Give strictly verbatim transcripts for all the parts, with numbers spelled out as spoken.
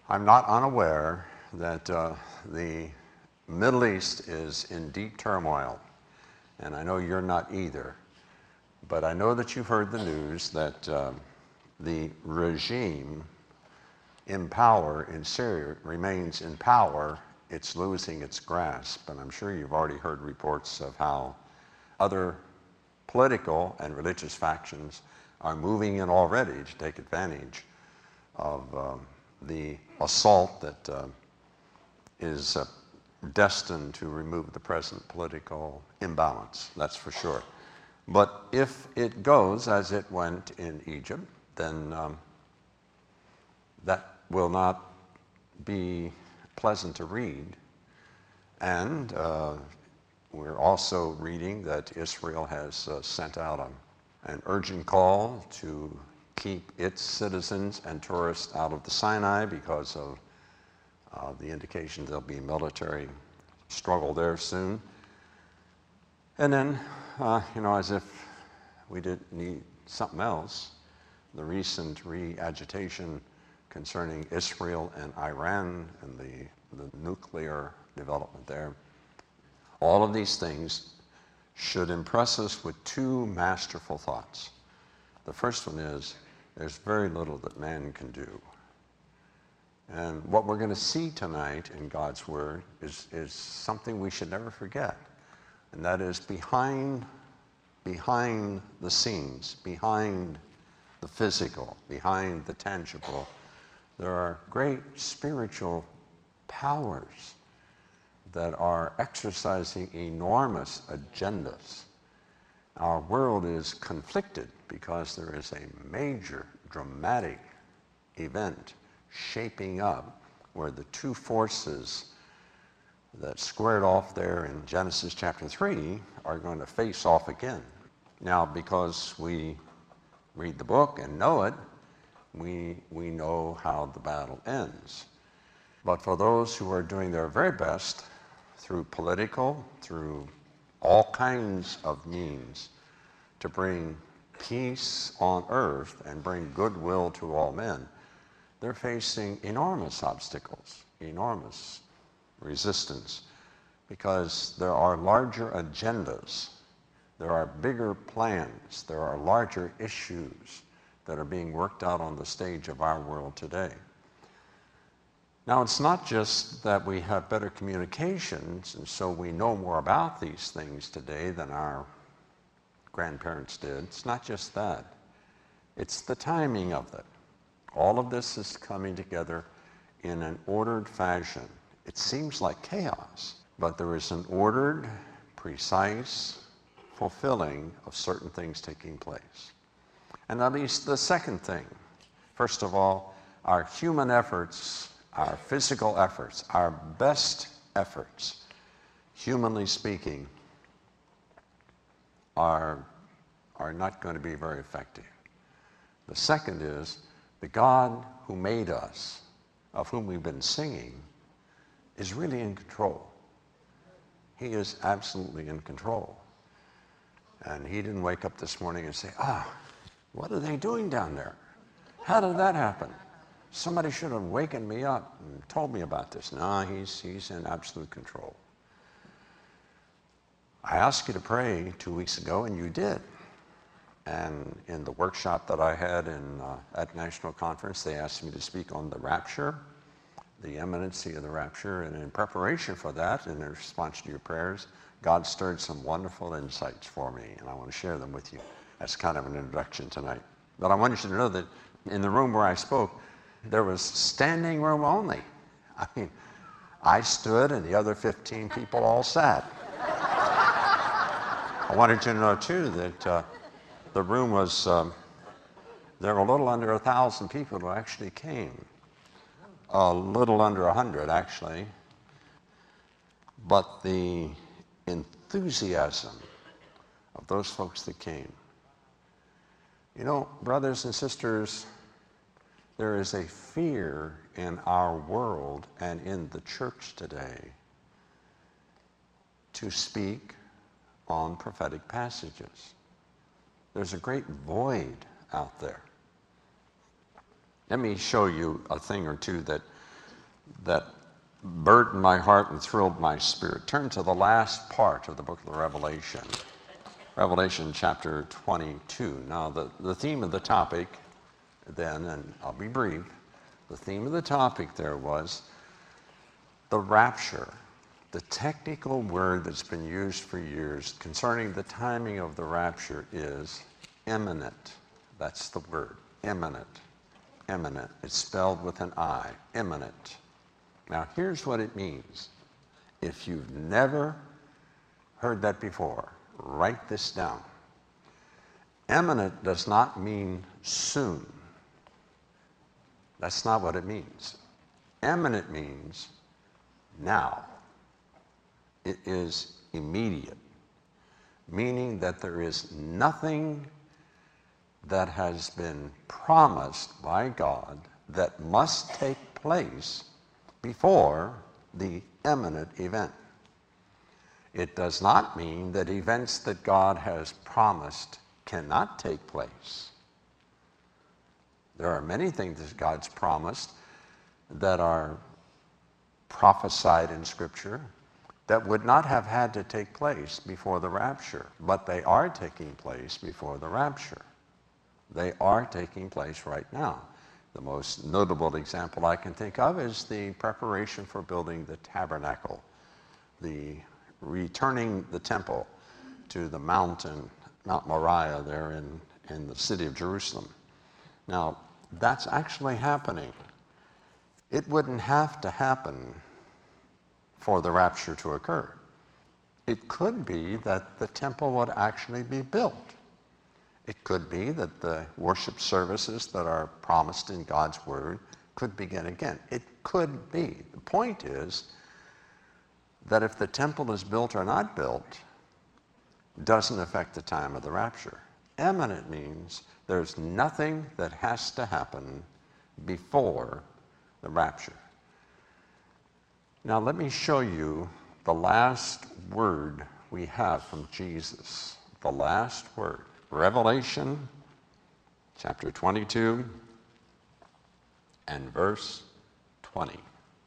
I'm not unaware that uh, the Middle East is in deep turmoil, and I know you're not either. But I know that you've heard the news that uh, the regime in power in Syria remains in power. It's losing its grasp, and I'm sure you've already heard reports of how other political and religious factions are moving in already to take advantage of um, the assault that uh, is uh, destined to remove the present political imbalance, that's for sure. But if it goes as it went in Egypt, then um, that will not be pleasant to read. And uh, we're also reading that Israel has uh, sent out a, an urgent call to keep its citizens and tourists out of the Sinai because of uh, the indication there'll be military struggle there soon. And then, uh, you know, as if we didn't need something else, the recent re-agitation concerning Israel and Iran and the, the nuclear development there. All of these things should impress us with two masterful thoughts. The first one is, there's very little that man can do. And what we're going to see tonight in God's Word is, is something we should never forget. And that is behind, behind the scenes, behind the physical, behind the tangible, there are great spiritual powers that are exercising enormous agendas. Our world is conflicted because there is a major, dramatic event shaping up where the two forces that squared off there in Genesis chapter three are going to face off again. Now, because we read the book and know it, we, we know how the battle ends. But for those who are doing their very best through political, through all kinds of means to bring peace on earth and bring goodwill to all men, they're facing enormous obstacles, enormous resistance, because there are larger agendas, there are bigger plans, there are larger issues that are being worked out on the stage of our world today. Now, it's not just that we have better communications, and so we know more about these things today than our grandparents did. It's not just that. It's the timing of it. All of this is coming together in an ordered fashion. It seems like chaos, but there is an ordered, precise fulfilling of certain things taking place. And that leads to the second thing. First of all, our human efforts, our physical efforts, our best efforts, humanly speaking, are, are not going to be very effective. The second is, the God who made us, of whom we've been singing, is really in control. He is absolutely in control. And he didn't wake up this morning and say, ah, what are they doing down there? How did that happen? Somebody should have wakened me up and told me about this. No, he's, he's in absolute control. I asked you to pray two weeks ago, and you did. And in the workshop that I had in, uh, at National Conference, they asked me to speak on the rapture, the imminency of the rapture. And in preparation for that, and in response to your prayers, God stirred some wonderful insights for me, and I want to share them with you as kind of an introduction tonight. But I want you to know that in the room where I spoke, there was standing room only. I mean, I stood and the other fifteen people all sat. I wanted you to know, too, that uh, the room was, um, there were a little under a thousand people who actually came. A little under a hundred, actually. But the enthusiasm of those folks that came. You know, brothers and sisters, there is a fear in our world and in the church today to speak on prophetic passages. There's a great void out there. Let me show you a thing or two that that burdened my heart and thrilled my spirit. Turn to the last part of the book of the Revelation, Revelation chapter twenty-two. Now, the, the theme of the topic then, and I'll be brief, the theme of the topic there was the rapture. The technical word that's been used for years concerning the timing of the rapture is imminent. That's the word, imminent. Imminent. It's spelled with an I, imminent. Now, here's what it means. If you've never heard that before, write this down. Imminent does not mean soon. That's not what it means. Imminent means now. It is immediate, meaning that there is nothing that has been promised by God that must take place before the imminent event. It does not mean that events that God has promised cannot take place. There are many things that God's promised that are prophesied in Scripture that would not have had to take place before the rapture, but they are taking place before the rapture. They are taking place right now. The most notable example I can think of is the preparation for building the tabernacle, the returning the temple to the mountain, Mount Moriah there in, in the city of Jerusalem. Now, that's actually happening. It wouldn't have to happen for the rapture to occur. It could be that the temple would actually be built. It could be that the worship services that are promised in God's Word could begin again. It could be. The point is that if the temple is built or not built, doesn't affect the time of the rapture. Imminent means there's nothing that has to happen before the rapture. Now let me show you the last word we have from Jesus. The last word. Revelation chapter twenty-two and verse twenty.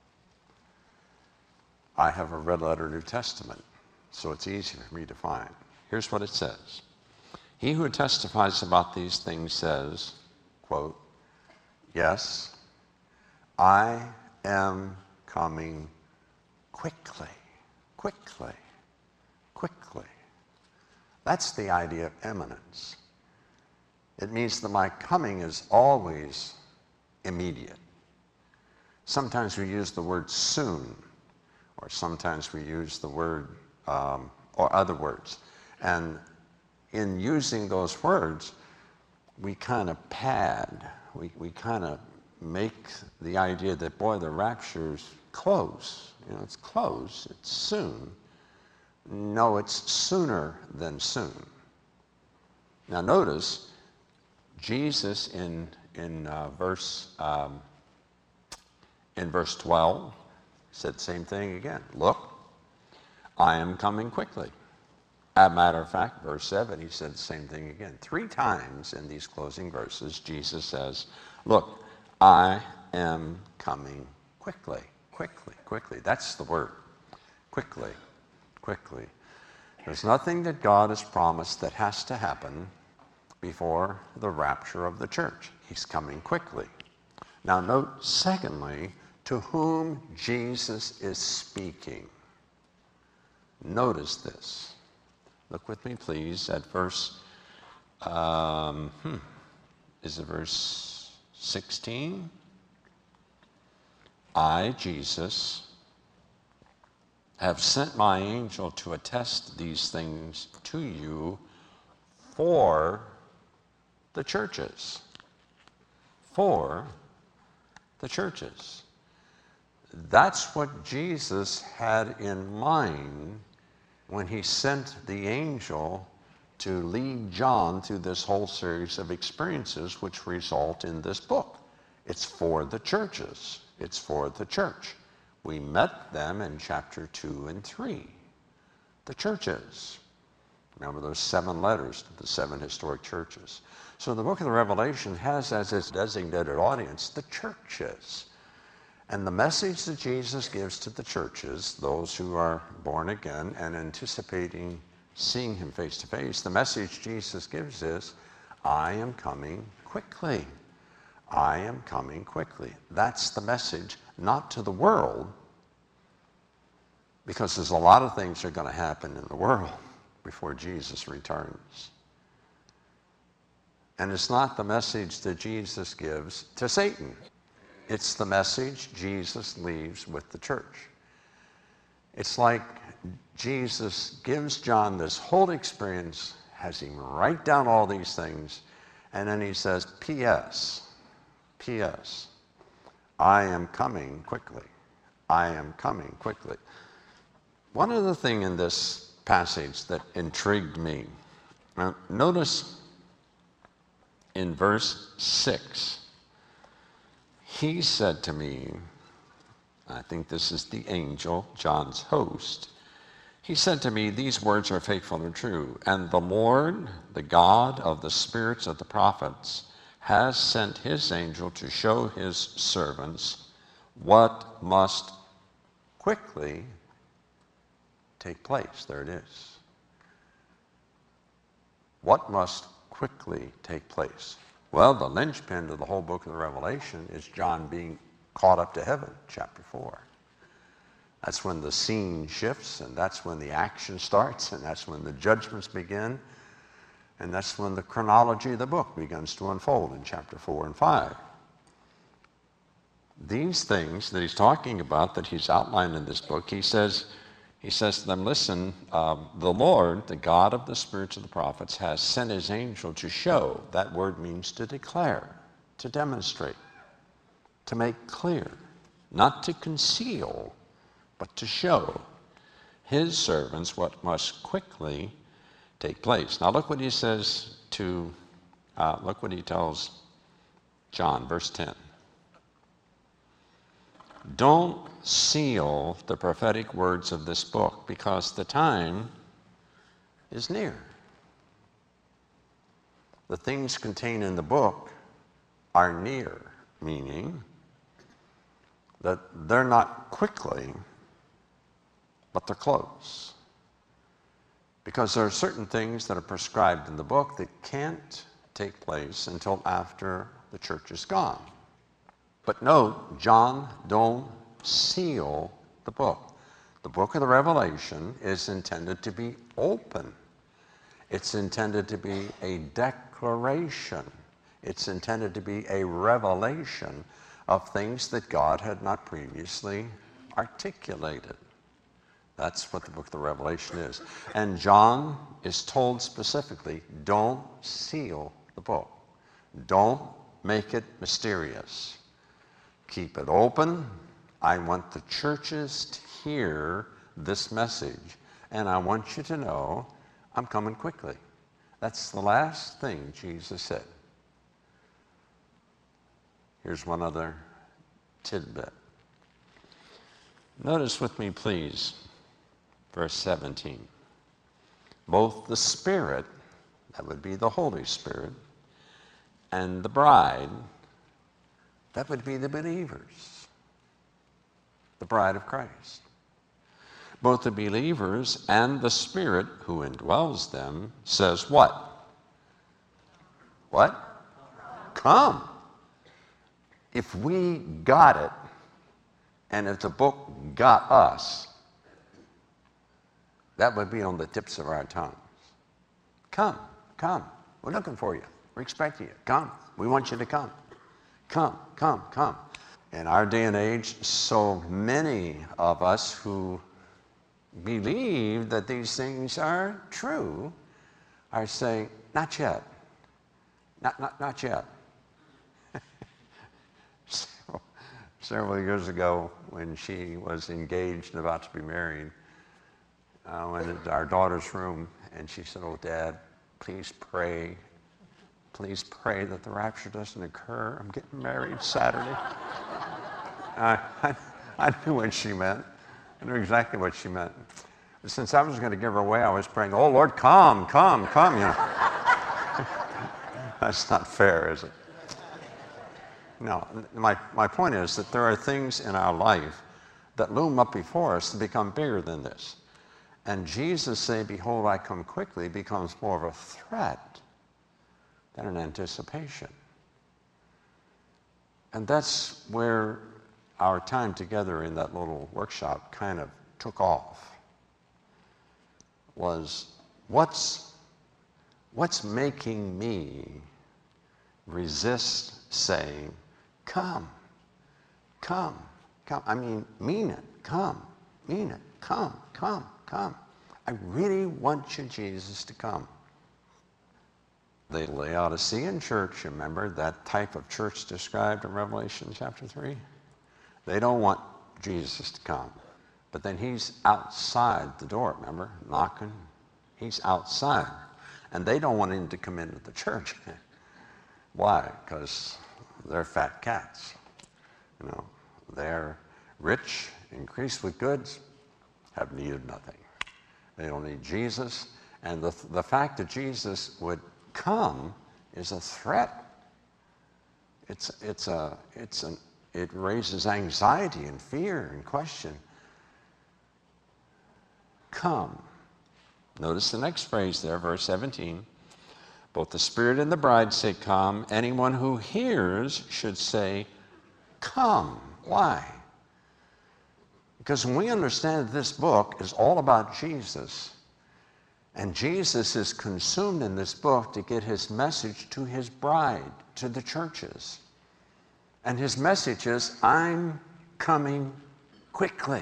I have a red letter New Testament, so it's easy for me to find. Here's what it says. He who testifies about these things says, quote, yes, I am coming quickly, quickly, quickly. That's the idea of imminence. It means that my coming is always immediate. Sometimes we use the word soon, or sometimes we use the word, um, or other words. And in using those words, we kind of pad, we, we kind of make the idea that, boy, the rapture's close. You know, it's close, it's soon. No, it's sooner than soon. Now notice, Jesus in, in, uh, verse, um, in verse twelve said the same thing again. Look, I am coming quickly. As a matter of fact, verse seven, he said the same thing again. Three times in these closing verses, Jesus says, look, I am coming quickly, quickly, quickly. That's the word, quickly, quickly. There's nothing that God has promised that has to happen before the rapture of the church. He's coming quickly. Now note, secondly, to whom Jesus is speaking. Notice this. Look with me, please, at verse, um, hmm, is it verse sixteen? I, Jesus, have sent my angel to attest these things to you for the churches. For the churches. That's what Jesus had in mind when he sent the angel to lead John through this whole series of experiences which result in this book. It's for the churches. It's for the church. We met them in chapter two and three. The churches. Remember those seven letters to the seven historic churches. So the book of the Revelation has as its designated audience the churches. And the message that Jesus gives to the churches, those who are born again and anticipating seeing him face to face, the message Jesus gives is, I am coming quickly. I am coming quickly. That's the message, not to the world, because there's a lot of things that are going to happen in the world before Jesus returns. And it's not the message that Jesus gives to Satan. It's the message Jesus leaves with the church. It's like Jesus gives John this whole experience, has him write down all these things, and then he says, P S, P S, I am coming quickly. I am coming quickly. One other thing in this passage that intrigued me, now notice in verse six, he said to me, I think this is the angel, John's host, he said to me, these words are faithful and true, and the Lord, the God of the spirits of the prophets, has sent his angel to show his servants what must quickly take place. There it is. What must quickly take place? Well, the linchpin to the whole book of the Revelation is John being caught up to heaven, chapter four. That's when the scene shifts, and that's when the action starts, and that's when the judgments begin, and that's when the chronology of the book begins to unfold in chapter four and five. These things that he's talking about, that he's outlined in this book, he says, he says to them, listen, um, the Lord, the God of the spirits of the prophets, has sent his angel to show. That word means to declare, to demonstrate, to make clear, not to conceal, but to show his servants what must quickly take place. Now look what he says to, uh, look what he tells John, verse ten. Don't seal the prophetic words of this book, because the time is near. The things contained in the book are near, meaning that they're not quickly, but they're close. Because there are certain things that are prescribed in the book that can't take place until after the church is gone. But note, John don't seal the book. The book of the Revelation is intended to be open. It's intended to be a declaration. It's intended to be a revelation of things that God had not previously articulated. That's what the book of the Revelation is. And John is told specifically, don't seal the book. Don't make it mysterious. Keep it open. I want the churches to hear this message, and I want you to know I'm coming quickly. That's the last thing Jesus said. Here's one other tidbit. Notice with me, please, verse seventeen. Both the Spirit, that would be the Holy Spirit, and the bride, that would be the believers, the bride of Christ. Both the believers and the Spirit who indwells them says what? What? Come. If we got it, and if the book got us, that would be on the tips of our tongues. Come, come. We're looking for you. We're expecting you. Come. We want you to come. Come, come, come. In our day and age, so many of us who believe that these things are true are saying, not yet. Not, not, not yet. several, several years ago, when she was engaged and about to be married, I went into our daughter's room, and she said, oh, Dad, please pray. Please pray that the rapture doesn't occur. I'm getting married Saturday. I, I, I knew what she meant. I knew exactly what she meant. But since I was going to give her away, I was praying, oh, Lord, come, come, come. You know. That's not fair, is it? No, my, my point is that there are things in our life that loom up before us to become bigger than this. And Jesus saying, behold, I come quickly, becomes more of a threat than an anticipation. And that's where our time together in that little workshop kind of took off, was what's, what's making me resist saying, come, come, come. I mean, mean it, come, mean it, come, come, come. I really want you, Jesus, to come. The Laodicean church, remember that type of church described in Revelation chapter three? They don't want Jesus to come. But then he's outside the door, remember, knocking. He's outside. And they don't want him to come into the church. Why? Because they're fat cats. You know, they're rich, increased with goods, have need of nothing. They don't need Jesus. And the, the fact that Jesus would come is a threat. It's, it's a, it's an, it raises anxiety and fear and question. Come. Notice the next phrase there, verse seventeen. Both the Spirit and the bride say, come. Anyone who hears should say, come. Why? Because when we understand that this book is all about Jesus, and Jesus is consumed in this book to get his message to his bride, to the churches. And his message is, I'm coming quickly.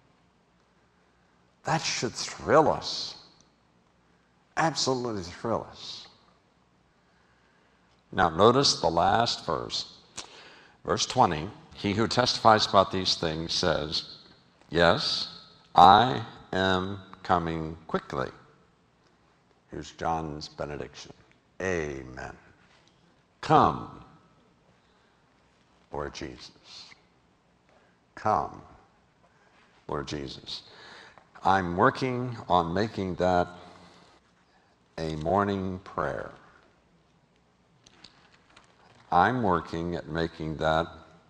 That should thrill us. Absolutely thrill us. Now notice the last verse. Verse twenty, he who testifies about these things says, yes, I am coming quickly. Here's John's benediction. Amen. Come, Lord Jesus. Come, Lord Jesus. I'm working on making that a morning prayer. I'm working at making that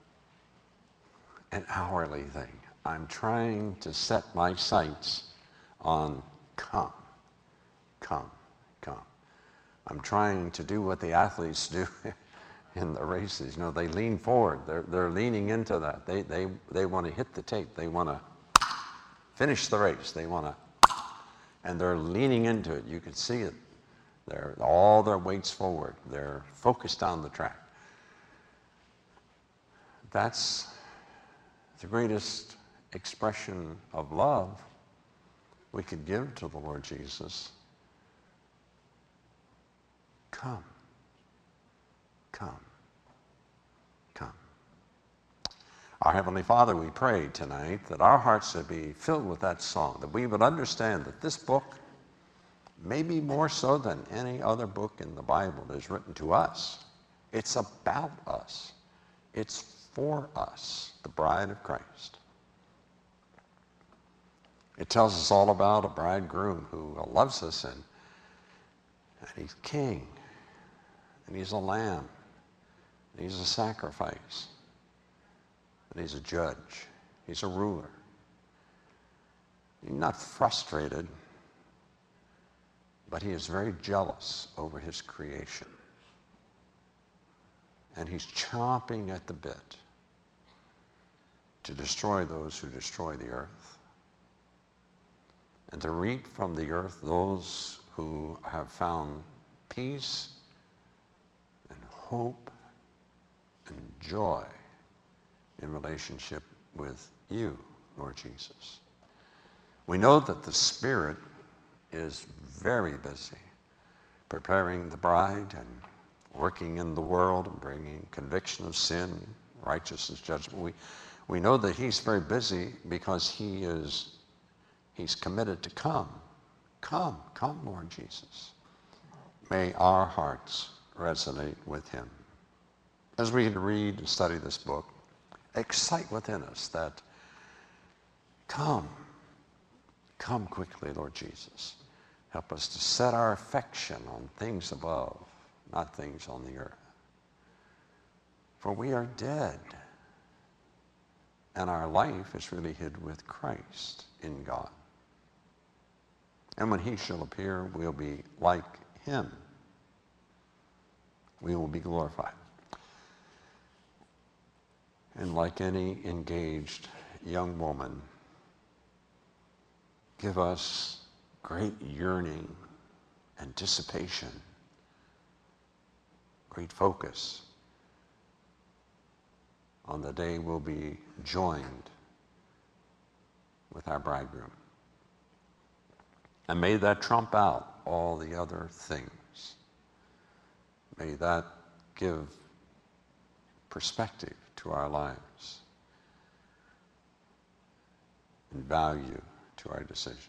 an hourly thing. I'm trying to set my sights on come, come, come. I'm trying to do what the athletes do in the races. You know, they lean forward. They're, they're leaning into that. They, they, they want to hit the tape. They want to finish the race. They want to, and they're leaning into it. You can see it. They're all their weight's forward. They're focused on the track. That's the greatest expression of love we could give to the Lord Jesus. Come, come, come. Our Heavenly Father, we pray tonight that our hearts would be filled with that song, that we would understand that this book, maybe more so than any other book in the Bible, is written to us. It's about us. It's for us, the bride of Christ. It tells us all about a bridegroom who loves us, and, and he's king, and he's a lamb, and he's a sacrifice, and he's a judge, he's a ruler. He's not frustrated, but he is very jealous over his creation. And he's chomping at the bit to destroy those who destroy the earth, and to reap from the earth those who have found peace and hope and joy in relationship with you, Lord Jesus. We know that the Spirit is very busy preparing the bride and working in the world and bringing conviction of sin, righteousness, judgment. We, we know that he's very busy because he is, he's committed to come. Come, come, Lord Jesus. May our hearts resonate with him. As we read and study this book, excite within us that come, come quickly, Lord Jesus. Help us to set our affection on things above, not things on the earth. For we are dead, and our life is really hid with Christ in God. And when he shall appear, we'll be like him. We will be glorified. And like any engaged young woman, give us great yearning, anticipation, great focus on the day we'll be joined with our bridegroom. And may that trump out all the other things. May that give perspective to our lives and value to our decisions.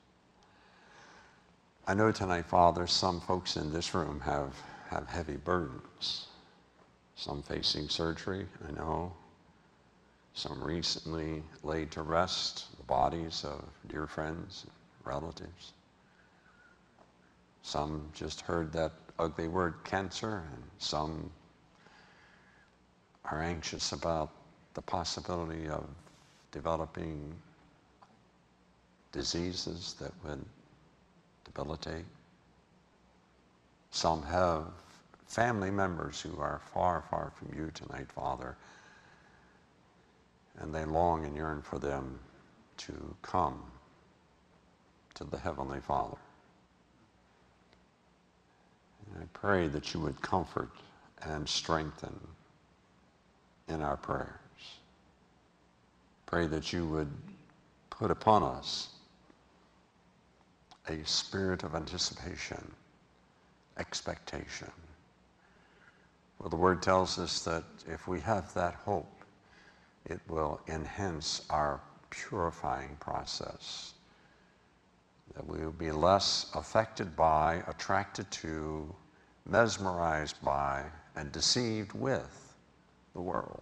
I know tonight, Father, some folks in this room have, have heavy burdens. Some facing surgery, I know. Some recently laid to rest, the bodies of dear friends and relatives. Some just heard that ugly word, cancer, and some are anxious about the possibility of developing diseases that would debilitate. Some have family members who are far, far from you tonight, Father, and they long and yearn for them to come to the Heavenly Father. And I pray that you would comfort and strengthen in our prayers. Pray that you would put upon us a spirit of anticipation, expectation. Well, the Word tells us that if we have that hope, it will enhance our purifying process, that we will be less affected by, attracted to, mesmerized by, and deceived with the world.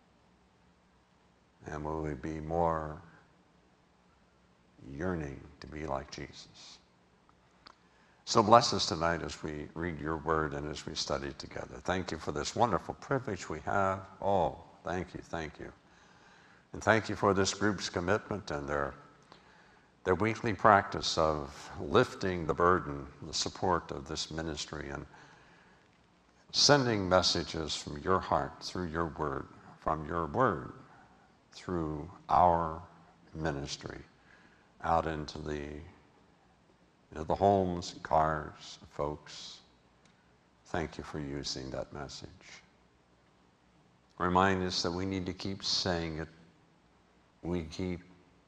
And will we be more yearning to be like Jesus. So bless us tonight as we read your word and as we study together. Thank you for this wonderful privilege we have. Oh, thank you, thank you. And thank you for this group's commitment and their, their weekly practice of lifting the burden, the support of this ministry, and sending messages from your heart through your word, from your word through our ministry out into the, you know, the homes and cars of folks. Thank you for using that message. Remind us that we need to keep saying it. We keep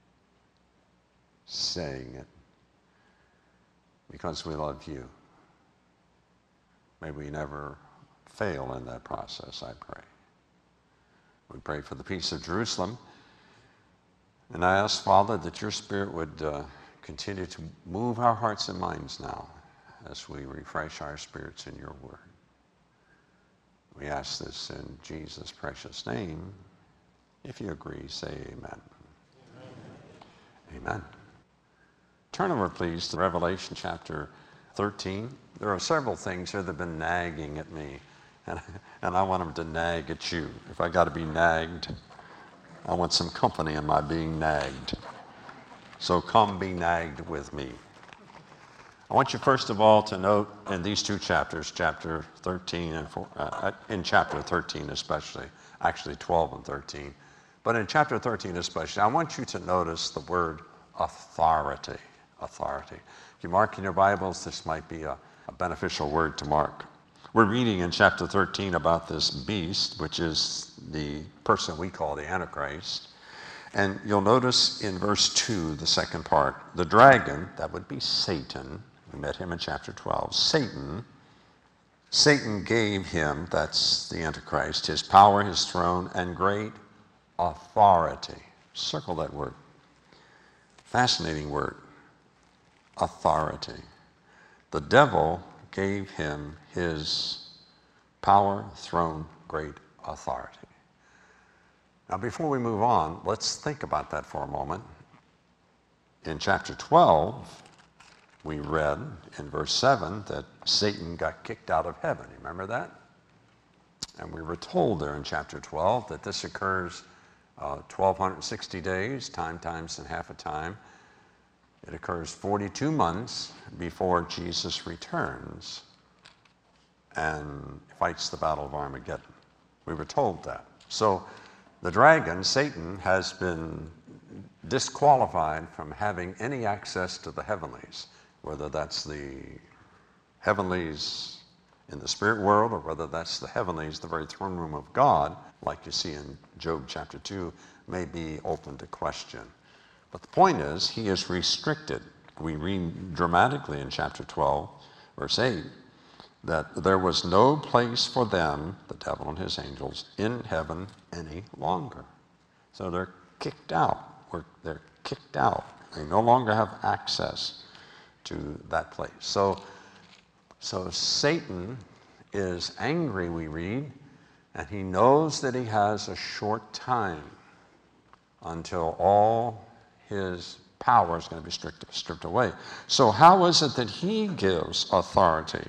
saying it because we love you. May we never fail in that process, I pray. We pray for the peace of Jerusalem. And I ask, Father, that your Spirit would uh, continue to move our hearts and minds now as we refresh our spirits in your word. We ask this in Jesus' precious name. If you agree, say amen. Amen. Amen. Turn over, please, to Revelation chapter thirteen. There are several things here that have been nagging at me, and, and I want them to nag at you. If I got to be nagged, I want some company in my being nagged. So come be nagged with me. I want you first of all to note in these two chapters, chapter thirteen and four, uh, in chapter thirteen especially, actually twelve and thirteen, but in chapter thirteen especially, I want you to notice the word authority. Authority. If you mark in your Bibles, this might be a, a beneficial word to mark. We're reading in chapter thirteen about this beast, which is the person we call the Antichrist. And you'll notice in verse two, the second part, the dragon, that would be Satan. We met him in chapter twelve. Satan, Satan gave him, that's the Antichrist, his power, his throne, and great authority. Circle that word. Fascinating word. Authority. The devil gave him his power, throne, great authority. Now, before we move on, let's think about that for a moment. In chapter twelve, we read in verse seven that Satan got kicked out of heaven. You remember that? And we were told there in chapter twelve that this occurs uh, twelve sixty days, time times and half a time. It occurs forty-two months before Jesus returns and fights the Battle of Armageddon. We were told that. So the dragon, Satan, has been disqualified from having any access to the heavenlies, whether that's the heavenlies in the spirit world or whether that's the heavenlies, the very throne room of God, like you see in Job chapter two, may be open to question. But the point is, he is restricted. We read dramatically in chapter twelve, verse eight, that there was no place for them, the devil and his angels, in heaven any longer. So they're kicked out. We're, they're kicked out. They no longer have access to that place. So, so Satan is angry, we read, and he knows that he has a short time until all his power is going to be stripped, stripped away. So how is it that he gives authority?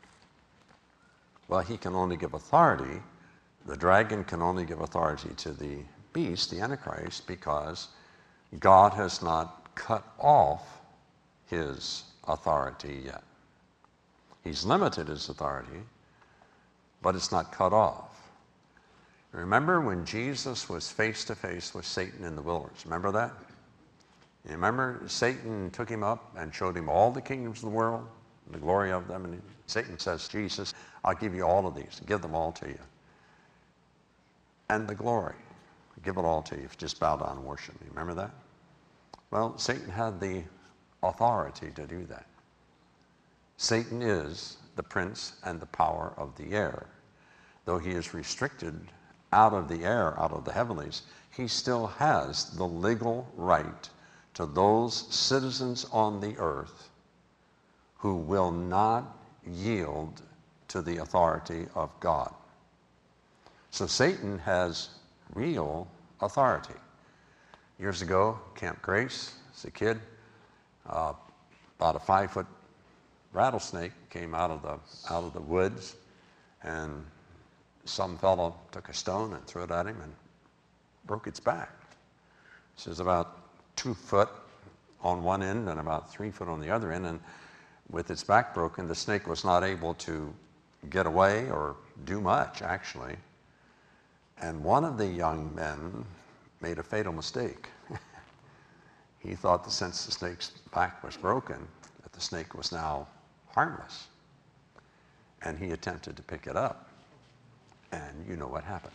Well, he can only give authority. The dragon can only give authority to the beast, the Antichrist, because God has not cut off his authority yet. He's limited his authority, but it's not cut off. Remember when Jesus was face to face with Satan in the wilderness? Remember that? You remember Satan took him up and showed him all the kingdoms of the world, the glory of them, and Satan says, Jesus, I'll give you all of these, give them all to you. And the glory, give it all to you if you just bow down and worship me. Remember that? Well, Satan had the authority to do that. Satan is the prince and the power of the air. Though he is restricted out of the air, out of the heavenlies, he still has the legal right to those citizens on the earth who will not yield to the authority of God. So Satan has real authority. Years ago, Camp Grace, as a kid, uh, about a five-foot rattlesnake came out of the out of the woods, and some fellow took a stone and threw it at him and broke its back. This is about two foot on one end and about three foot on the other end, and with its back broken, the snake was not able to get away or do much, actually. And one of the young men made a fatal mistake. He thought that since the snake's back was broken, that the snake was now harmless. And he attempted to pick it up. And you know what happened.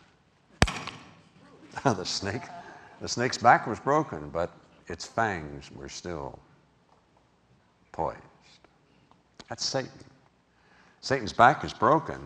the snake, the snake's back was broken, but its fangs were still poised. That's Satan. Satan's back is broken,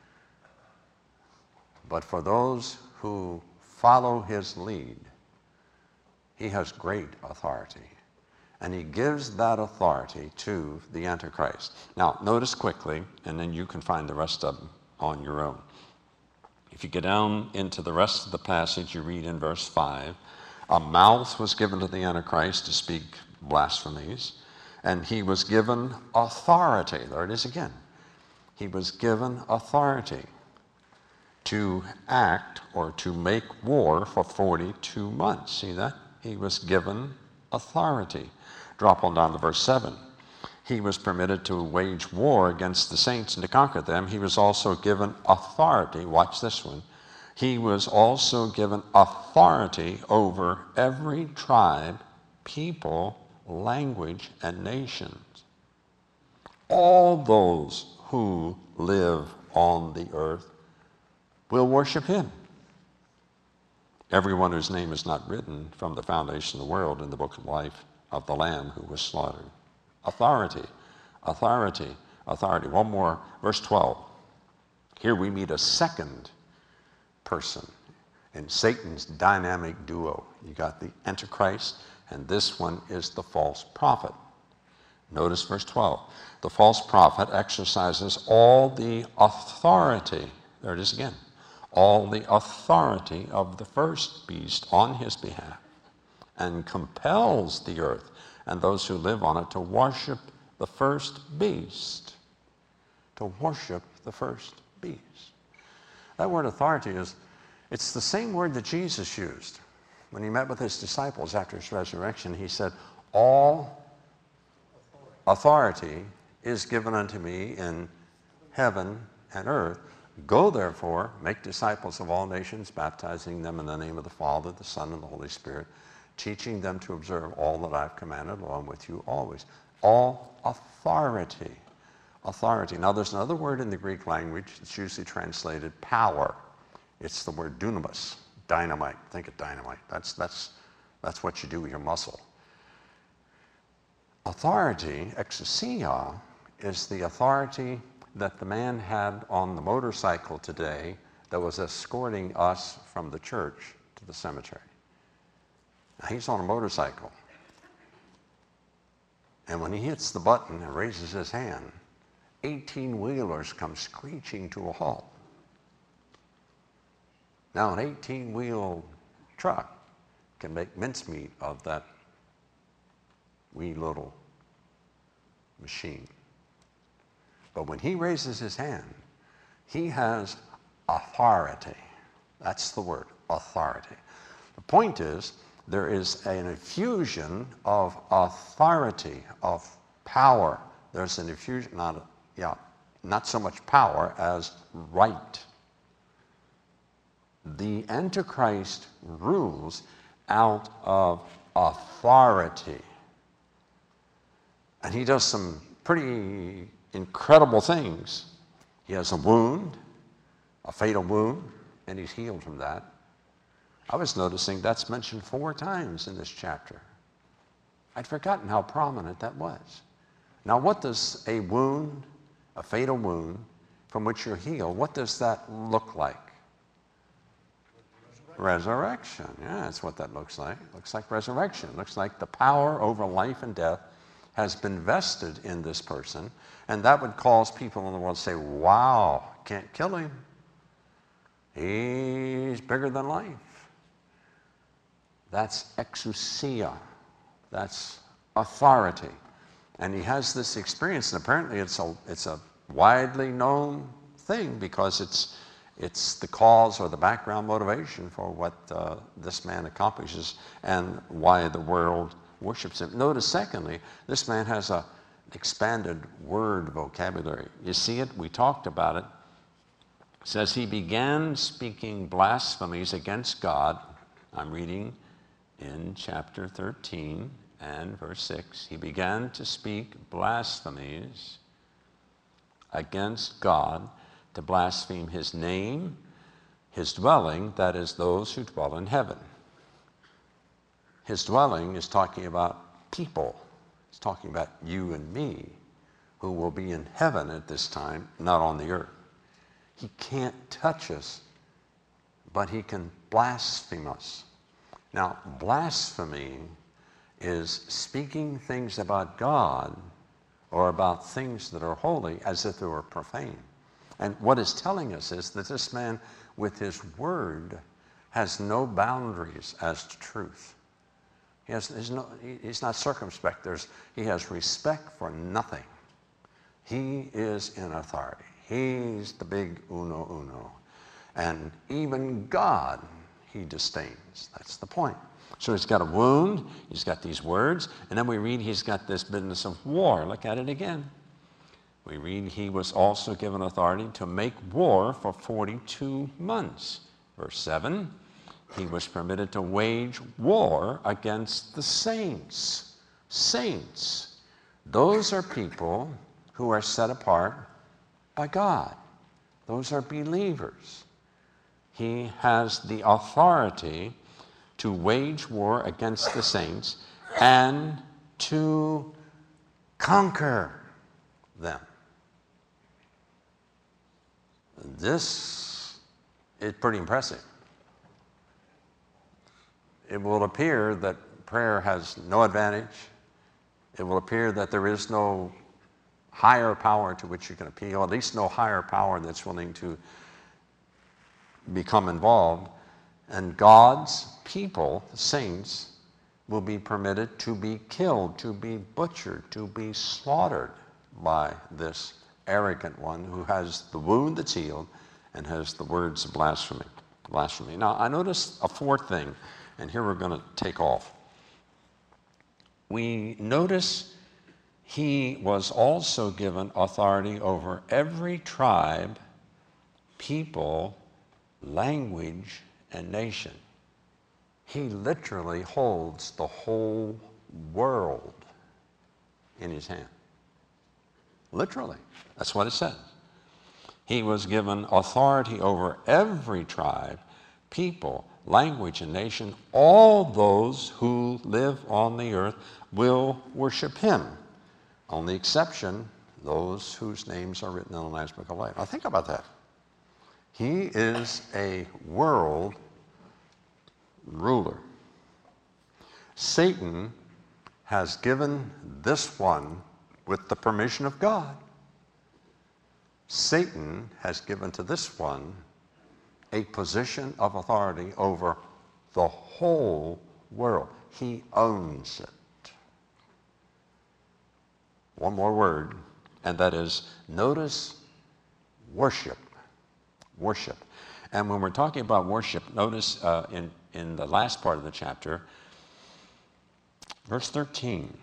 but for those who follow his lead, he has great authority. And he gives that authority to the Antichrist. Now, notice quickly, and then you can find the rest of them on your own. If you get down into the rest of the passage, you read in verse five, a mouth was given to the Antichrist to speak blasphemies, and he was given authority. There it is again. He was given authority to act or to make war for forty-two months. See that? He was given authority. Drop on down to verse seven. He was permitted to wage war against the saints and to conquer them. He was also given authority. Watch this one. He was also given authority over every tribe, people, language, and nations. All those who live on the earth will worship him. Everyone whose name is not written from the foundation of the world in the book of life of the Lamb who was slaughtered. Authority, authority, authority. One more, verse twelve. Here we meet a second person in Satan's dynamic duo. You got the Antichrist, and this one is the false prophet. Notice verse twelve. The false prophet exercises all the authority. There it is again. All the authority of the first beast on his behalf, and compels the earth and those who live on it to worship the first beast. To worship the first beast. That word authority is, it's the same word that Jesus used. When he met with his disciples after his resurrection, he said, all authority is given unto me in heaven and earth. Go therefore, make disciples of all nations, baptizing them in the name of the Father, the Son, and the Holy Spirit, teaching them to observe all that I've commanded, along with you always. All authority. Authority. Now there's another word in the Greek language that's usually translated power. It's the word dunamis, dynamite. Think of dynamite. That's, that's, that's what you do with your muscle. Authority, exousia, is the authority that the man had on the motorcycle today that was escorting us from the church to the cemetery. Now, he's on a motorcycle. And when he hits the button and raises his hand, eighteen-wheelers come screeching to a halt. Now, an eighteen-wheel truck can make mincemeat of that wee little machine. But when he raises his hand, he has authority. That's the word, authority. The point is, there is an infusion of authority, of power. There's an infusion, not, yeah, not so much power as right. The Antichrist rules out of authority. And he does some pretty incredible things. He has a wound, a fatal wound, and he's healed from that. I was noticing that's mentioned four times in this chapter. I'd forgotten how prominent that was. Now, what does a wound, a fatal wound, from which you're healed, what does that look like? Resurrection. Yeah, that's what that looks like. It looks like resurrection. It looks like the power over life and death has been vested in this person, and that would cause people in the world to say, wow, can't kill him. He's bigger than life. That's exousia. That's authority. And he has this experience, and apparently it's a, it's a widely known thing because it's, it's the cause or the background motivation for what uh, this man accomplishes and why the world worships him. Notice, secondly, this man has a expanded word vocabulary. You see it? We talked about it. It says he began speaking blasphemies against God. I'm reading in chapter thirteen and verse six. He began to speak blasphemies against God, to blaspheme his name, his dwelling, that is, those who dwell in heaven. His dwelling is talking about people. It's talking about you and me, who will be in heaven at this time, not on the earth. He can't touch us, but he can blaspheme us. Now, blasphemy is speaking things about God or about things that are holy as if they were profane. And what it's telling us is that this man, with his word, has no boundaries as to truth. He has, he's, no, he's not circumspect. There's, he has respect for nothing. He is in authority. He's the big uno uno. And even God, he disdains. That's the point. So he's got a wound, he's got these words, and then we read he's got this business of war. Look at it again. We read he was also given authority to make war for forty-two months. Verse seven, he was permitted to wage war against the saints. Saints. Those are people who are set apart by God. Those are believers. He has the authority to wage war against the saints and to conquer them. This is pretty impressive. It will appear that prayer has no advantage. It will appear that there is no higher power to which you can appeal, at least no higher power that's willing to become involved. And God's people, the saints, will be permitted to be killed, to be butchered, to be slaughtered by this arrogant one who has the wound that's healed and has the words of blasphemy. Blasphemy. Now, I noticed a fourth thing, and here we're going to take off. We notice he was also given authority over every tribe, people, language, and nation. He literally holds the whole world in his hand. Literally. That's what it says. He was given authority over every tribe, people, language, and nation. All those who live on the earth will worship him. Only exception, those whose names are written in the Lamb's Book of Life. Now think about that. He is a world ruler. Satan has given this one, with the permission of God, Satan has given to this one a position of authority over the whole world. He owns it. One more word, and that is, notice worship. Worship. And when we're talking about worship, notice uh, in, in the last part of the chapter, verse thirteen,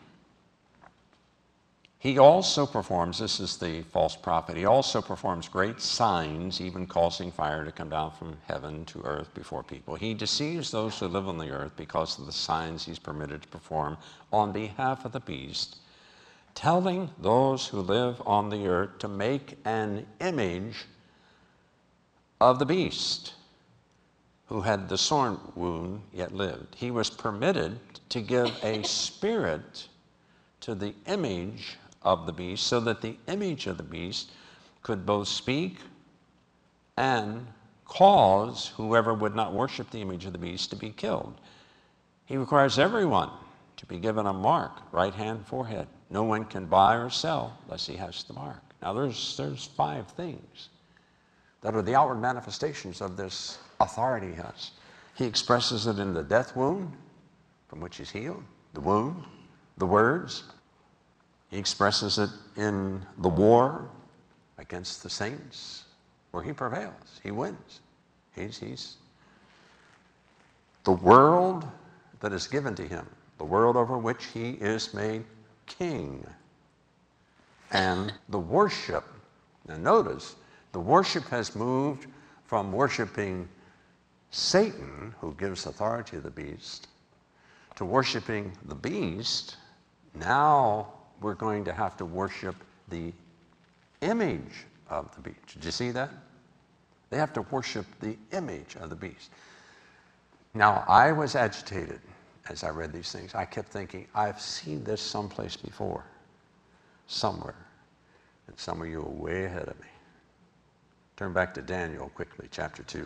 he also performs, this is the false prophet, he also performs great signs, even causing fire to come down from heaven to earth before people. He deceives those who live on the earth because of the signs he's permitted to perform on behalf of the beast, telling those who live on the earth to make an image of the beast who had the sword wound yet lived. He was permitted to give a spirit to the image of the beast, so that the image of the beast could both speak and cause whoever would not worship the image of the beast to be killed. He requires everyone to be given a mark, right hand, forehead. No one can buy or sell unless he has the mark. Now there's, there's five things that are the outward manifestations of this authority he has. He expresses it in the death wound, from which he's healed, the wound, the words. He expresses it in the war against the saints, where he prevails, he wins. He's, he's the world that is given to him, the world over which he is made king. And the worship, now notice, the worship has moved from worshiping Satan, who gives authority to the beast, to worshiping the beast. Now we're going to have to worship the image of the beast. Did you see that? They have to worship the image of the beast. Now, I was agitated as I read these things. I kept thinking, I've seen this someplace before, somewhere. And some of you are way ahead of me. Turn back to Daniel quickly, chapter two.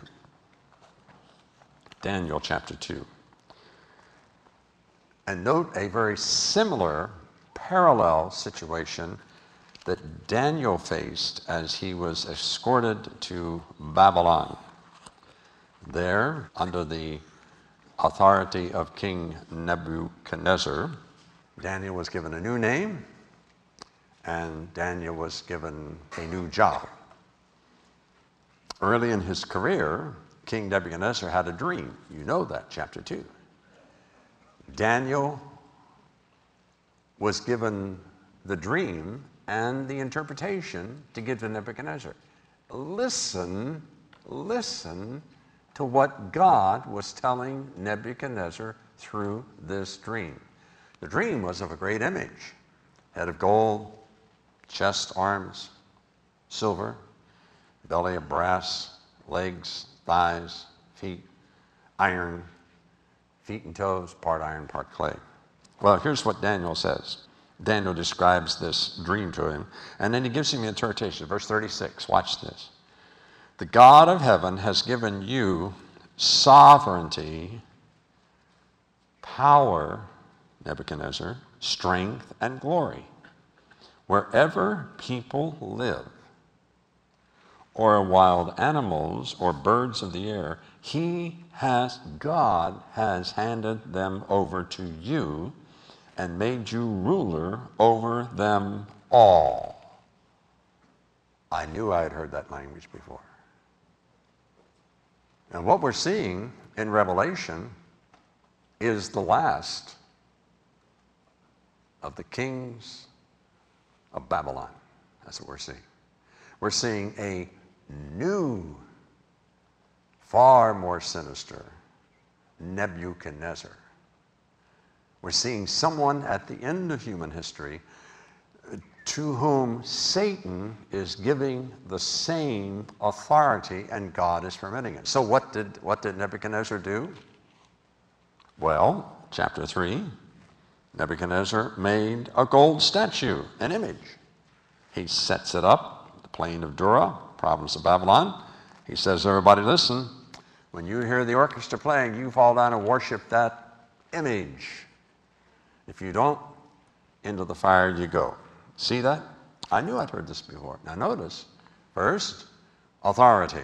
Daniel chapter two. And note a very similar, parallel situation that Daniel faced as he was escorted to Babylon. There, under the authority of King Nebuchadnezzar, Daniel was given a new name, and Daniel was given a new job. Early in his career, King Nebuchadnezzar had a dream. You know that, chapter two. Daniel was given the dream and the interpretation to give to Nebuchadnezzar. Listen, listen to what God was telling Nebuchadnezzar through this dream. The dream was of a great image, head of gold, chest, arms, silver, belly of brass, legs, thighs, feet, iron, feet and toes, part iron, part clay. Well, here's what Daniel says. Daniel describes this dream to him, and then he gives him the interpretation. Verse thirty-six, watch this. The God of heaven has given you sovereignty, power, Nebuchadnezzar, strength, and glory. Wherever people live, or wild animals, or birds of the air, he has, God has handed them over to you and made you ruler over them all. I knew I had heard that language before. And what we're seeing in Revelation is the last of the kings of Babylon. That's what we're seeing. We're seeing a new, far more sinister Nebuchadnezzar. We're seeing someone at the end of human history to whom Satan is giving the same authority and God is permitting it. So what did, what did Nebuchadnezzar do? Well, chapter three, Nebuchadnezzar made a gold statue, an image. He sets it up at the plain of Dura, province of Babylon. He says, everybody listen, when you hear the orchestra playing, you fall down and worship that image. If you don't, into the fire you go. See that? I knew I'd heard this before. Now notice, first, authority.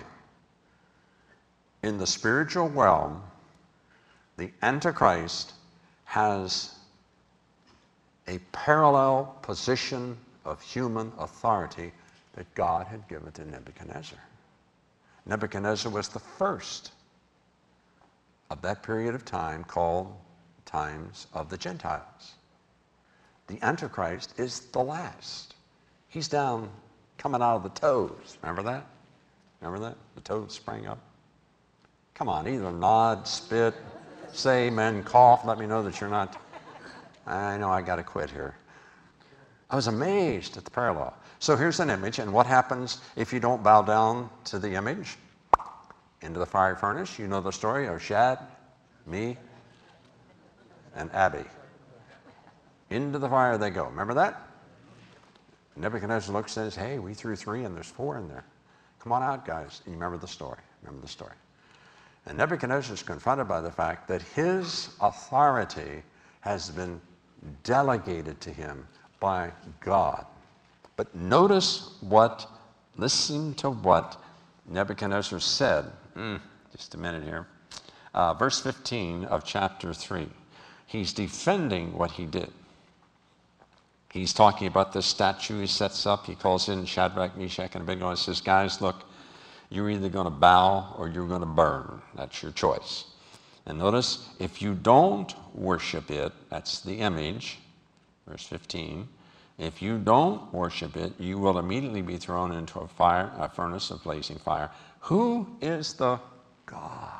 In the spiritual realm, the Antichrist has a parallel position of human authority that God had given to Nebuchadnezzar. Nebuchadnezzar was the first of that period of time called times of the Gentiles. The Antichrist is the last. He's down, coming out of the toads. Remember that? Remember that? The toads sprang up. Come on, either nod, spit, say amen, cough, let me know that you're not. I know I got to quit here. I was amazed at the parallel. So here's an image, and what happens if you don't bow down to the image? Into the fiery furnace. You know the story of Shad, me, and Abby. Into the fire they go. Remember that? Nebuchadnezzar looks and says, hey, we threw three and there's four in there. Come on out, guys. And you remember the story. Remember the story. And Nebuchadnezzar is confronted by the fact that his authority has been delegated to him by God. But notice what, listen to what Nebuchadnezzar said. Mm, just a minute here. Uh, verse fifteen of chapter three. He's defending what he did. He's talking about this statue he sets up. He calls in Shadrach, Meshach, and Abednego and says, guys, look, you're either going to bow or you're going to burn. That's your choice. And notice, if you don't worship it, that's the image, verse fifteen. If you don't worship it, you will immediately be thrown into a fire, a furnace of blazing fire. Who is the God?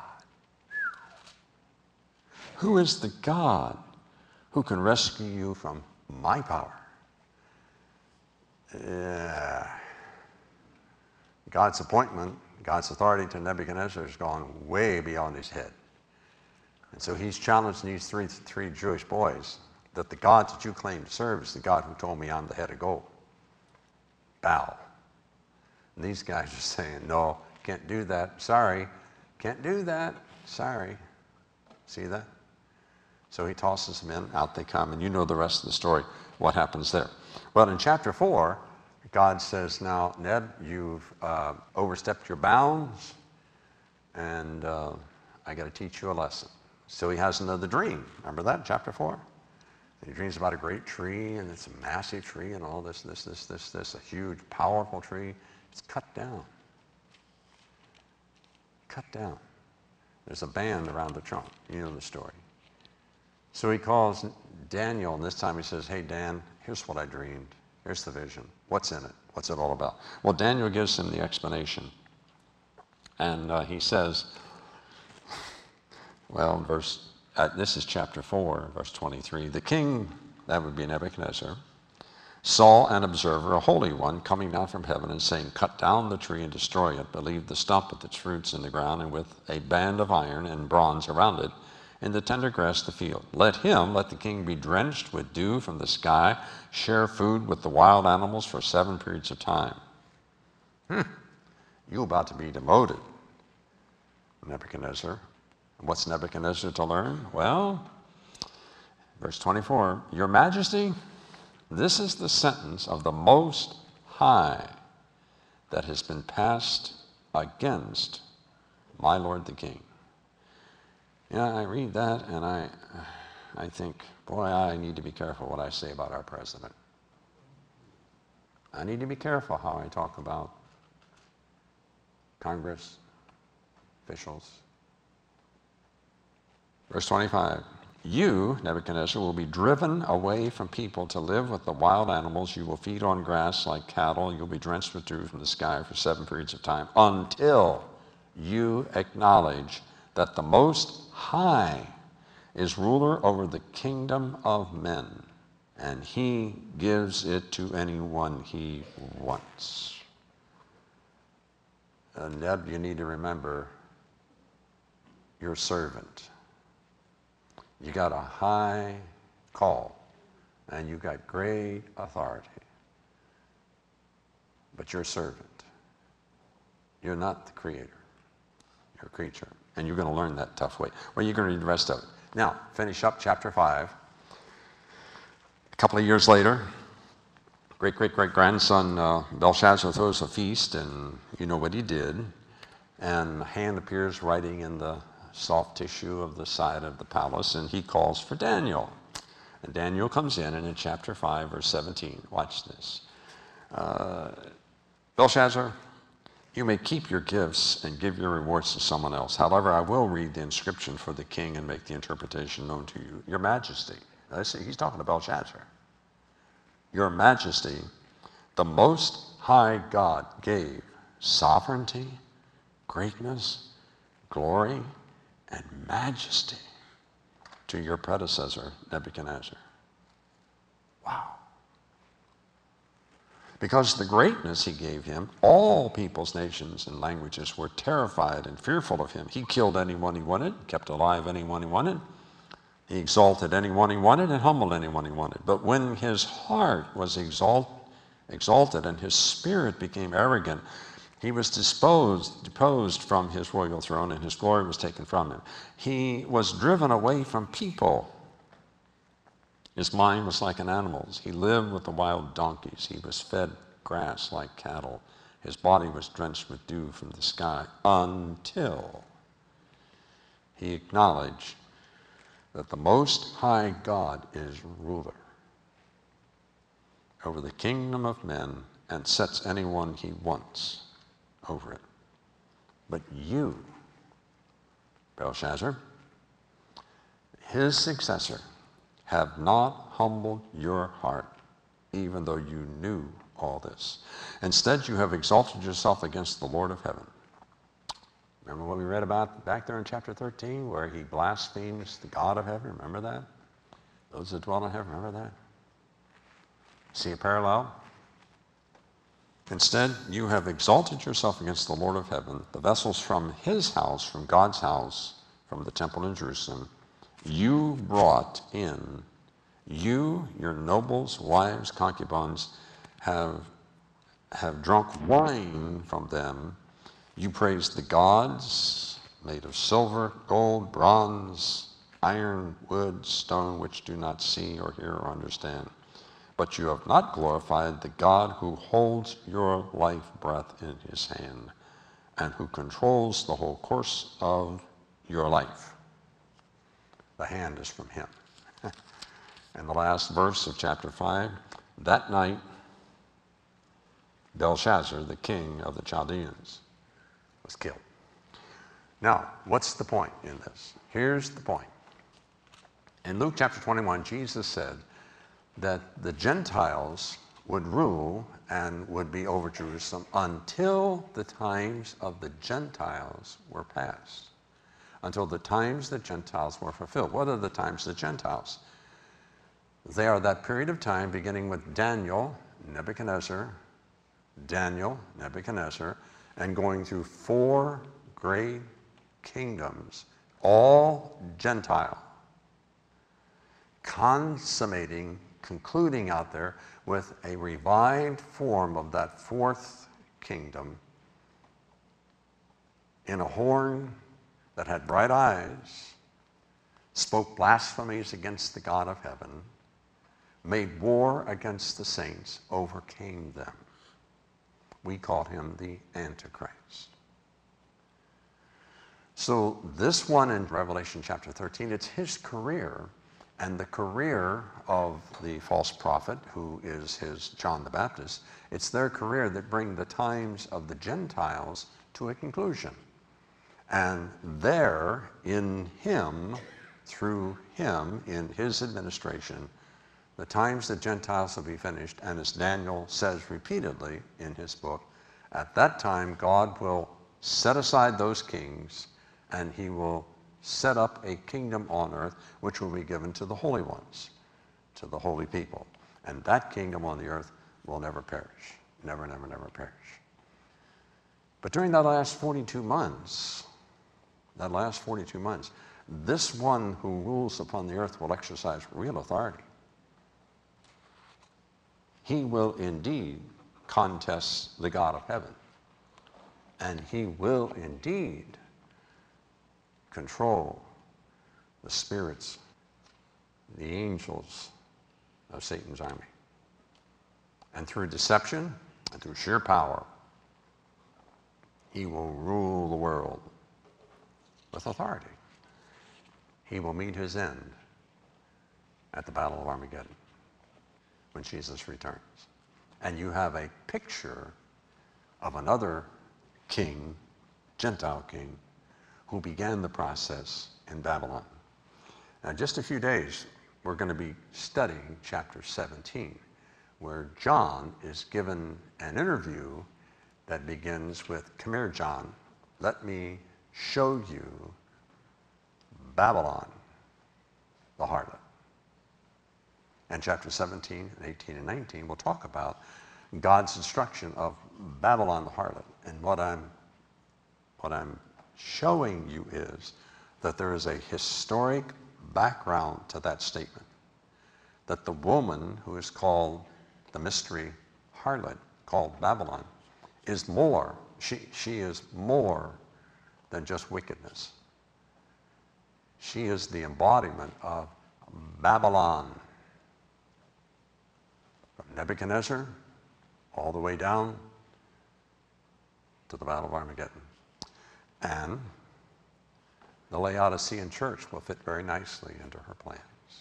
Who is the God who can rescue you from my power? Yeah. God's appointment, God's authority to Nebuchadnezzar has gone way beyond his head. And so he's challenged these three, three Jewish boys that the God that you claim to serve is the God who told me I'm the head of gold. Bow. And these guys are saying, no, can't do that. Sorry. Can't do that. Sorry. See that? So he tosses them in, out they come, and you know the rest of the story, what happens there. Well, in chapter four, God says, now, Ned, you've uh, overstepped your bounds, and uh, I got to teach you a lesson. So he has another dream. Remember that, chapter four? And he dreams about a great tree, and it's a massive tree, and all this, this, this, this, this, a huge, powerful tree. It's cut down. Cut down. There's a band around the trunk. You know the story. So he calls Daniel, and this time he says, hey, Dan, here's what I dreamed. Here's the vision. What's in it? What's it all about? Well, Daniel gives him the explanation. And uh, he says, well, verse, uh, this is chapter four, verse twenty-three. The king, that would be Nebuchadnezzar, saw an observer, a holy one, coming down from heaven and saying, cut down the tree and destroy it, but leave the stump with its roots in the ground, and with a band of iron and bronze around it, in the tender grass the field. Let him, let the king be drenched with dew from the sky, share food with the wild animals for seven periods of time. Hmm. You're about to be demoted, Nebuchadnezzar. What's Nebuchadnezzar to learn? Well, verse twenty-four, Your Majesty, this is the sentence of the Most High that has been passed against my lord the king. Yeah, I read that and I, I think, boy, I need to be careful what I say about our president. I need to be careful how I talk about Congress, officials. Verse twenty-five, you, Nebuchadnezzar, will be driven away from people to live with the wild animals. You will feed on grass like cattle. You'll be drenched with dew from the sky for seven periods of time until you acknowledge that the Most High is ruler over the kingdom of men, and he gives it to anyone he wants. Uh, Neb, you need to remember your servant. You got a high call, and you got great authority. But you're a servant. You're not the creator. You're a creature. And you're going to learn that tough way. Well, you're going to read the rest of it. Now, finish up chapter five. A couple of years later, great-great-great-grandson uh, Belshazzar throws a feast, and you know what he did. And a hand appears writing in the soft tissue of the side of the palace, and he calls for Daniel. And Daniel comes in, and in chapter five, verse seventeen, watch this. Uh, Belshazzar, you may keep your gifts and give your rewards to someone else. However, I will read the inscription for the king and make the interpretation known to you. Your Majesty. Now, he's talking to Belshazzar. Your Majesty, the Most High God gave sovereignty, greatness, glory, and majesty to your predecessor, Nebuchadnezzar. Wow. Because of the greatness he gave him, all peoples, nations, and languages were terrified and fearful of him. He killed anyone he wanted, kept alive anyone he wanted. He exalted anyone he wanted and humbled anyone he wanted. But when his heart was exalt, exalted and his spirit became arrogant, he was disposed, deposed from his royal throne, and his glory was taken from him. He was driven away from people. His mind was like an animal's. He lived with the wild donkeys. He was fed grass like cattle. His body was drenched with dew from the sky until he acknowledged that the Most High God is ruler over the kingdom of men and sets anyone he wants over it. But you, Belshazzar, his successor, have not humbled your heart, even though you knew all this. Instead, you have exalted yourself against the Lord of heaven. Remember what we read about back there in chapter thirteen, where he blasphemes the God of heaven? Remember that? Those that dwell in heaven, remember that? See a parallel? Instead, you have exalted yourself against the Lord of heaven, the vessels from his house, from God's house, from the temple in Jerusalem. You brought in, you, your nobles, wives, concubines, have, have drunk wine from them. You praised the gods made of silver, gold, bronze, iron, wood, stone, which do not see or hear or understand. But you have not glorified the God who holds your life breath in his hand and who controls the whole course of your life. The hand is from him. And the last verse of chapter five, that night, Belshazzar, the king of the Chaldeans, was killed. Now, what's the point in this? Here's the point. In Luke chapter twenty-one, Jesus said that the Gentiles would rule and would be over Jerusalem until the times of the Gentiles were past. Until the times the Gentiles were fulfilled. What are the times of the Gentiles? They are that period of time beginning with Daniel, Nebuchadnezzar, Daniel, Nebuchadnezzar, and going through four great kingdoms, all Gentile, consummating, concluding out there with a revived form of that fourth kingdom in a horn that had bright eyes, spoke blasphemies against the God of heaven, made war against the saints, overcame them. We called him the Antichrist. So this one in Revelation chapter thirteen, it's his career and the career of the false prophet, who is his John the Baptist. It's their career that bring the times of the Gentiles to a conclusion. And there, in him, through him, in his administration, the times the Gentiles will be finished, and as Daniel says repeatedly in his book, at that time God will set aside those kings, and he will set up a kingdom on earth which will be given to the holy ones, to the holy people. And that kingdom on the earth will never perish. Never, never, never perish. But during that last forty-two months, that last forty-two months, this one who rules upon the earth will exercise real authority. He will indeed contest the God of heaven. And he will indeed control the spirits, the angels of Satan's army. And through deception and through sheer power, he will rule the world with authority. He will meet his end at the Battle of Armageddon when Jesus returns. And you have a picture of another king, Gentile king, who began the process in Babylon. Now, just a few days, we're going to be studying chapter seventeen, where John is given an interview that begins with, "Come here, John, let me show you Babylon, the harlot." And chapter seventeen and eighteen and nineteen will talk about God's instruction of Babylon, the harlot. And what I'm, what I'm showing you is that there is a historic background to that statement, that the woman who is called the mystery harlot, called Babylon, is more, she, she is more than just wickedness. She is the embodiment of Babylon. From Nebuchadnezzar all the way down to the Battle of Armageddon. And the Laodicean church will fit very nicely into her plans.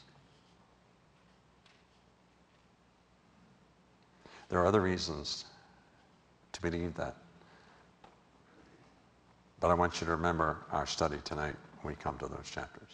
There are other reasons to believe that. But I want you to remember our study tonight when we come to those chapters.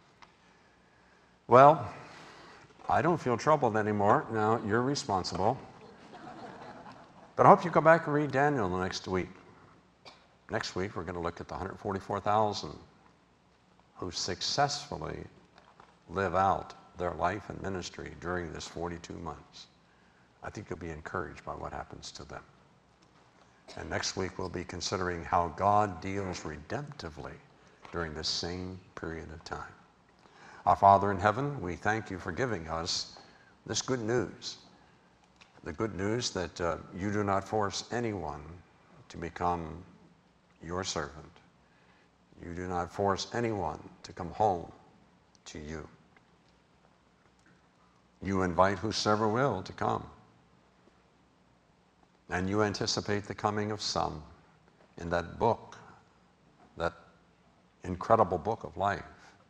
Well, I don't feel troubled anymore. Now, you're responsible. But I hope you go back and read Daniel the next week. Next week, we're going to look at the one hundred forty-four thousand who successfully live out their life and ministry during this forty-two months. I think you'll be encouraged by what happens to them. And next week, we'll be considering how God deals redemptively during this same period of time. Our Father in heaven, we thank you for giving us this good news. The good news that uh, you do not force anyone to become your servant. You do not force anyone to come home to you. You invite whosoever will to come. And you anticipate the coming of some in that book, that incredible book of life.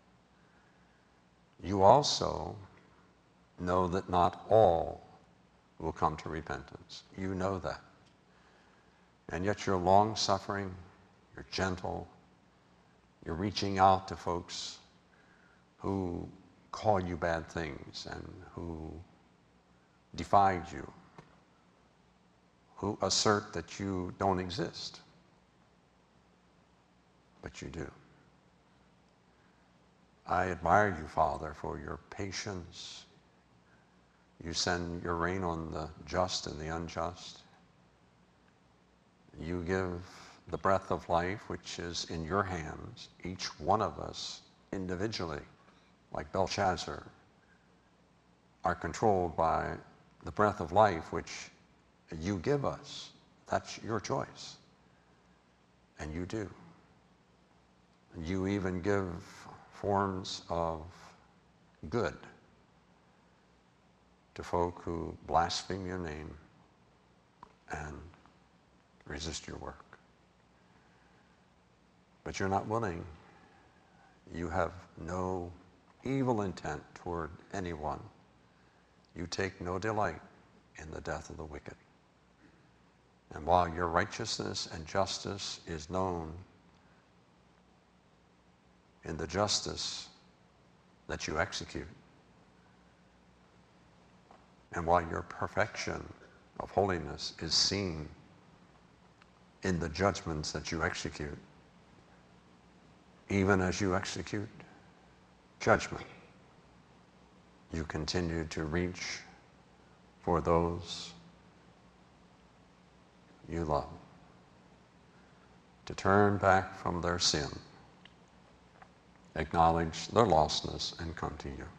You also know that not all will come to repentance. You know that. And yet you're long-suffering, you're gentle, you're reaching out to folks who call you bad things and who defy you, who assert that you don't exist. But you do. I admire you, Father, for your patience. You send your rain on the just and the unjust. You give the breath of life, which is in your hands, each one of us individually, like Belshazzar, are controlled by the breath of life which you give us. That's your choice. And you do. You even give forms of good to folk who blaspheme your name and resist your work. But you're not willing. You have no evil intent toward anyone. You take no delight in the death of the wicked. And while your righteousness and justice is known in the justice that you execute. And while your perfection of holiness is seen in the judgments that you execute, even as you execute judgment, you continue to reach for those you love, to turn back from their sin, acknowledge their lostness, and come to you.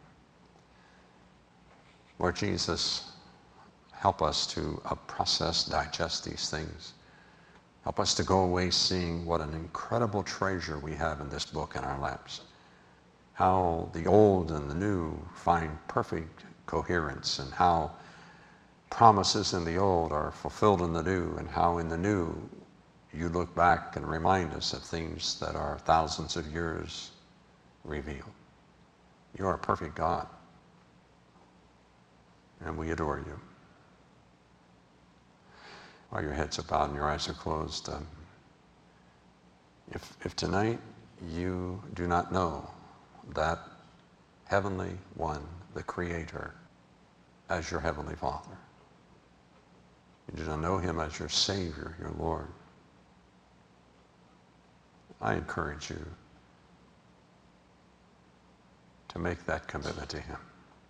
Lord Jesus, help us to uh, process, digest these things. Help us to go away seeing what an incredible treasure we have in this book in our laps. How the old and the new find perfect coherence, and how promises in the old are fulfilled in the new, and how in the new you look back and remind us of things that are thousands of years revealed. You are a perfect God, and we adore you. While your heads are bowed and your eyes are closed, um, if, if tonight you do not know that Heavenly One, the Creator, as your Heavenly Father, you do not know Him as your Savior, your Lord, I encourage you to make that commitment to Him.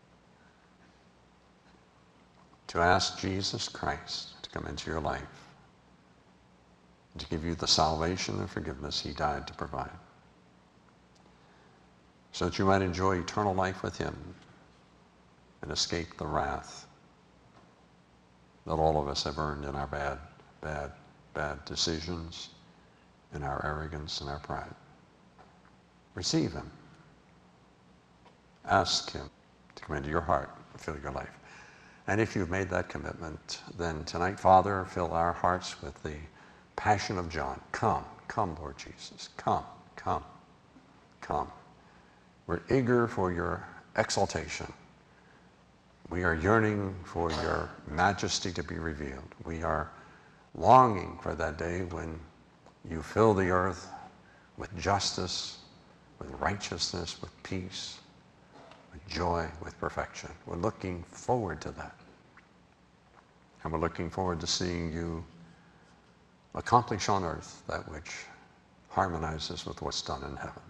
To ask Jesus Christ to come into your life, to give you the salvation and forgiveness He died to provide, so that you might enjoy eternal life with Him and escape the wrath that all of us have earned in our bad, bad, bad decisions, in our arrogance and our pride. Receive Him. Ask Him to come into your heart and fill your life. And if you've made that commitment, then tonight, Father, fill our hearts with the passion of John. Come, come, Lord Jesus. Come, come, come. We're eager for your exaltation. We are yearning for your majesty to be revealed. We are longing for that day when you fill the earth with justice, with righteousness, with peace, with joy, with perfection. We're looking forward to that. And we're looking forward to seeing you accomplish on earth that which harmonizes with what's done in heaven.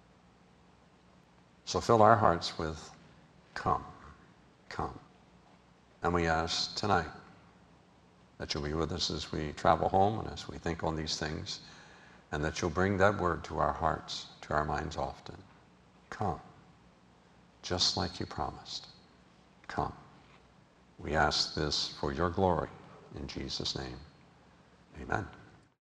So fill our hearts with come, come. And we ask tonight that you'll be with us as we travel home and as we think on these things, and that you'll bring that word to our hearts, to our minds often. Come, just like you promised. Come. We ask this for your glory in Jesus' name. Amen.